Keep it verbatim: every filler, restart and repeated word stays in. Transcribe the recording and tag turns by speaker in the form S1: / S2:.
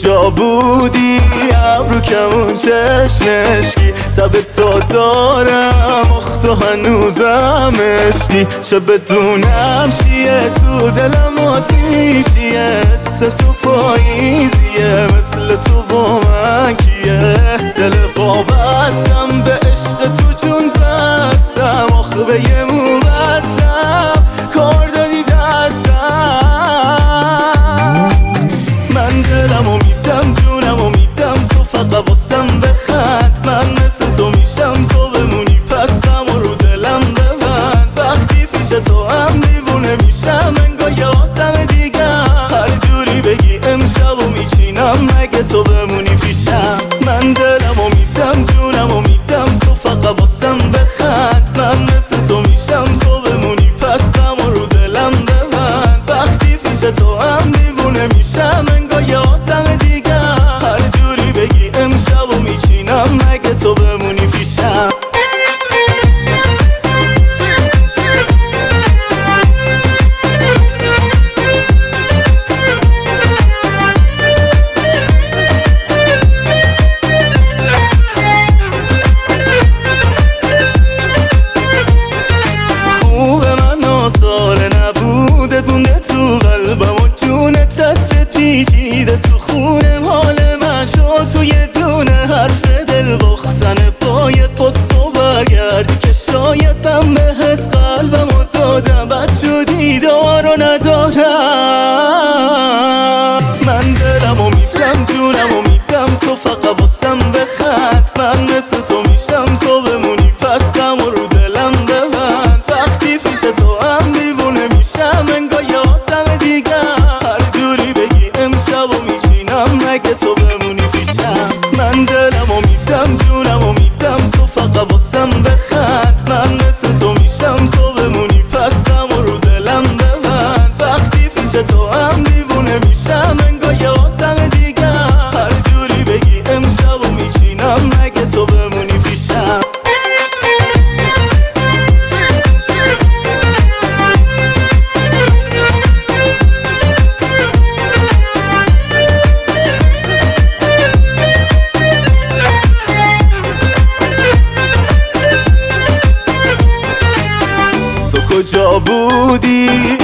S1: کجا بودی؟ ابرو کمون چشمشکی تب تو دارم اختو هنوزم عشقی چه بدونم چیه تو دلم آتیشیه حس تو پاییزیه مثل تو با من کیه دل وابستم به عشق تو جون بستم آخه به یه مو بستم کار دادی دستم من دلم و میدم جونم و میدم تو فقط واسم بخند من مثل تو میشم تو بمونی پس غم رو دلم ببند وقتی پیش تو هم دیوونه میشم انگار یادم دیگم هر جوری بگی امشب و میچینم مگه تو بمونی پیشم من دلم و میدم جونم و میدم تو فقط واسم بخند من مثل تو میشم تو بمونی پس غم رو دلم ببند وقتی پیش تو هم دیوونه میشم انگار یادم دیگم هر جوری بگی امشب و میچینم مگه تو بمونی پیشم ساله نبوده دونه تو قلبم و جونه تت پیچیده تو خونه حال من شد تو یه دونه حرف دل باختنه باید با تو برگردی که شایدم بهت قلبم و دادم بد شدی دارو ندارم من دلم و میدم جونم و میدم تو فقط واسم بخند من مثل تو میشم تو بمونی پس غم رو دلم ببند وقتی پیش تو هم دیوونه میشم انگار یادم دیگم هر جوری بگی امشب و میچینم مگه تو بمونی پیشم من دلم و میدم جونم و میدم تو فقط واسم بخند من مثل تو میشم تو بمونی پس غم رو دلم ببند وقتی پیش تو هم دیوونه میشم انگار یادم دیگم هر جوری بگی امشب و میچینم مگه تو بمونی پیشم کجا بودی؟